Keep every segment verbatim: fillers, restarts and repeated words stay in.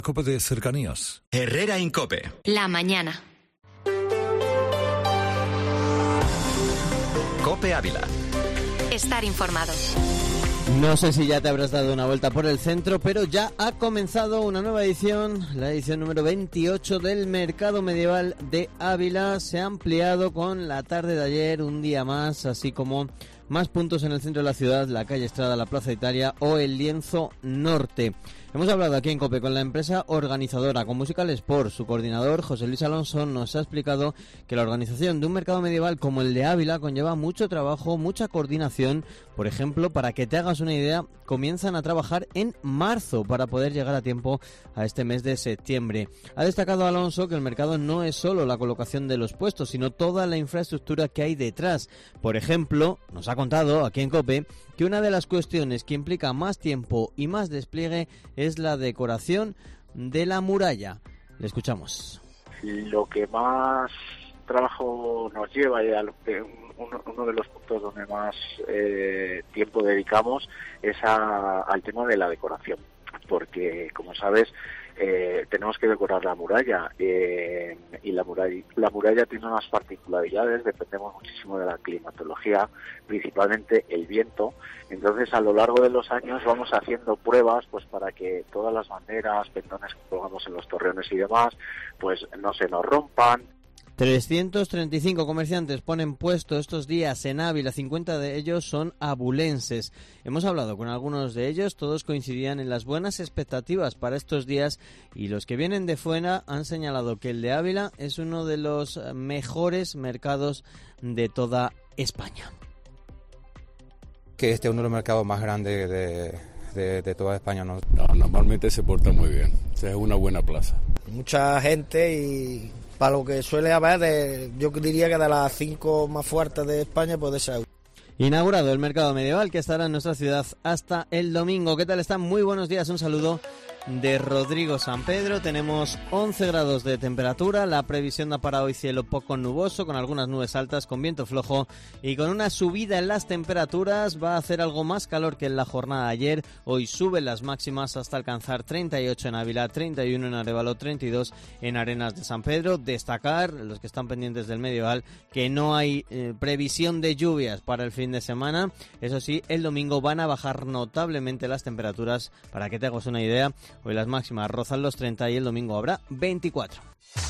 COPE de cercanías. Herrera Incope. La mañana. COPE Ávila. Estar informado. No sé si ya te habrás dado una vuelta por el centro, pero ya ha comenzado una nueva edición, la edición número veintiocho del Mercado Medieval de Ávila. Se ha ampliado con la tarde de ayer un día más, así como más puntos en el centro de la ciudad, la calle Estrada, la Plaza Italia o el Lienzo Norte. Hemos hablado aquí en COPE con la empresa organizadora, con Musical Sport. Su coordinador, José Luis Alonso, nos ha explicado que la organización de un mercado medieval como el de Ávila conlleva mucho trabajo, mucha coordinación. Por ejemplo, para que te hagas una idea, comienzan a trabajar en marzo para poder llegar a tiempo a este mes de septiembre. Ha destacado Alonso que el mercado no es solo la colocación de los puestos, sino toda la infraestructura que hay detrás. Por ejemplo, nos ha contado aquí en COPE que una de las cuestiones que implica más tiempo y más despliegue es la decoración de la muralla. Le escuchamos. Lo que más trabajo nos lleva, y uno, uno de los puntos donde más eh, tiempo dedicamos, es a, al tema de la decoración, porque como sabes, Eh, tenemos que decorar la muralla eh, y la muralla, la muralla tiene unas particularidades, dependemos muchísimo de la climatología, principalmente el viento. Entonces, a lo largo de los años vamos haciendo pruebas pues para que todas las banderas, pendones que pongamos en los torreones y demás, pues no se nos rompan. trescientos treinta y cinco comerciantes ponen puesto estos días en Ávila, cincuenta de ellos son abulenses. Hemos hablado con algunos de ellos, todos coincidían en las buenas expectativas para estos días y los que vienen de fuera han señalado que el de Ávila es uno de los mejores mercados de toda España. Que este es uno de los mercados más grandes de, de, de toda España, ¿no? No, normalmente se porta muy bien, o sea, es una buena plaza. Mucha gente y para lo que suele haber, de, yo diría que de las cinco más fuertes de España puede ser. Inaugurado el mercado medieval que estará en nuestra ciudad hasta el domingo. ¿Qué tal están? Muy buenos días, un saludo de Rodrigo San Pedro. Tenemos once grados de temperatura, la previsión da para hoy cielo poco nuboso, con algunas nubes altas, con viento flojo y con una subida en las temperaturas. Va a hacer algo más calor que en la jornada de ayer. Hoy suben las máximas hasta alcanzar treinta y ocho en Ávila, treinta y uno en Arévalo, treinta y dos en Arenas de San Pedro. Destacar, los que están pendientes del medieval, que no hay eh, previsión de lluvias para el fin de semana. Eso sí, el domingo van a bajar notablemente las temperaturas. Para que te hagas una idea, hoy las máximas rozan los treinta y el domingo habrá veinticuatro.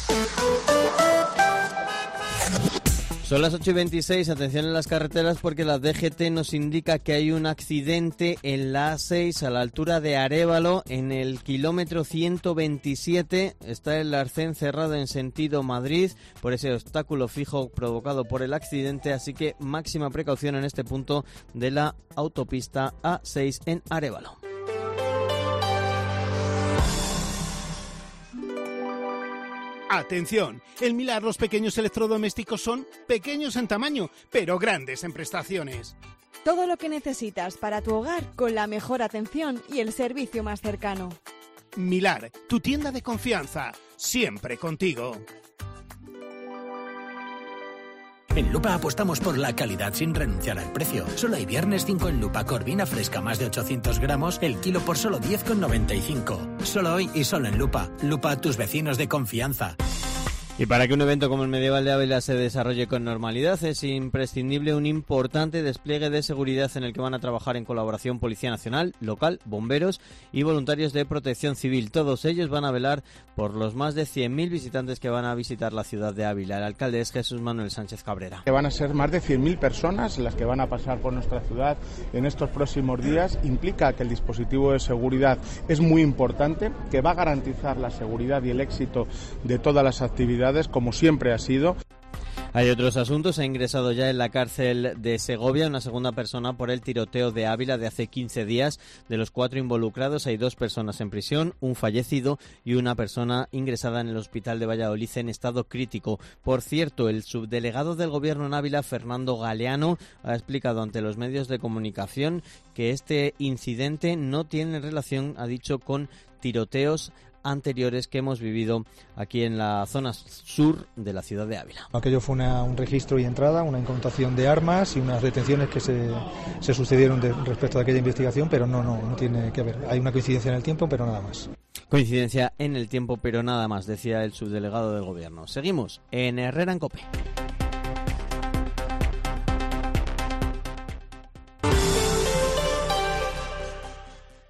Son las ocho y veintiséis, atención en las carreteras porque la D G T nos indica que hay un accidente en la A seis a la altura de Arévalo, en el kilómetro ciento veintisiete. Está el arcén cerrado en sentido Madrid por ese obstáculo fijo provocado por el accidente, así que máxima precaución en este punto de la autopista A seis en Arévalo. Atención, en Milar los pequeños electrodomésticos son pequeños en tamaño, pero grandes en prestaciones. Todo lo que necesitas para tu hogar con la mejor atención y el servicio más cercano. Milar, tu tienda de confianza, siempre contigo. En Lupa apostamos por la calidad sin renunciar al precio. Solo hay viernes cinco en Lupa Corvina fresca más de ochocientos gramos, el kilo por solo diez con noventa y cinco. Solo hoy y solo en Lupa. Lupa, tus vecinos de confianza. Y para que un evento como el Medieval de Ávila se desarrolle con normalidad es imprescindible un importante despliegue de seguridad en el que van a trabajar en colaboración Policía Nacional, local, bomberos y voluntarios de protección civil. Todos ellos van a velar por los más de cien mil visitantes que van a visitar la ciudad de Ávila. El alcalde es Jesús Manuel Sánchez Cabrera. Que van a ser más de cien mil personas las que van a pasar por nuestra ciudad en estos próximos días. Implica que el dispositivo de seguridad es muy importante, que va a garantizar la seguridad y el éxito de todas las actividades, como siempre ha sido. Hay otros asuntos. Ha ingresado ya en la cárcel de Segovia una segunda persona por el tiroteo de Ávila de hace quince días. De los cuatro involucrados hay dos personas en prisión, un fallecido y una persona ingresada en el hospital de Valladolid en estado crítico. Por cierto, el subdelegado del gobierno en Ávila, Fernando Galeano, ha explicado ante los medios de comunicación que este incidente no tiene relación, ha dicho, con tiroteos anteriores que hemos vivido aquí en la zona sur de la ciudad de Ávila. Aquello fue una, un registro y entrada, una incautación de armas y unas detenciones que se, se sucedieron de, respecto a aquella investigación, pero no, no, no tiene que ver. Hay una coincidencia en el tiempo, pero nada más. Coincidencia en el tiempo, pero nada más, decía el subdelegado del Gobierno. Seguimos en Herrera en COPE.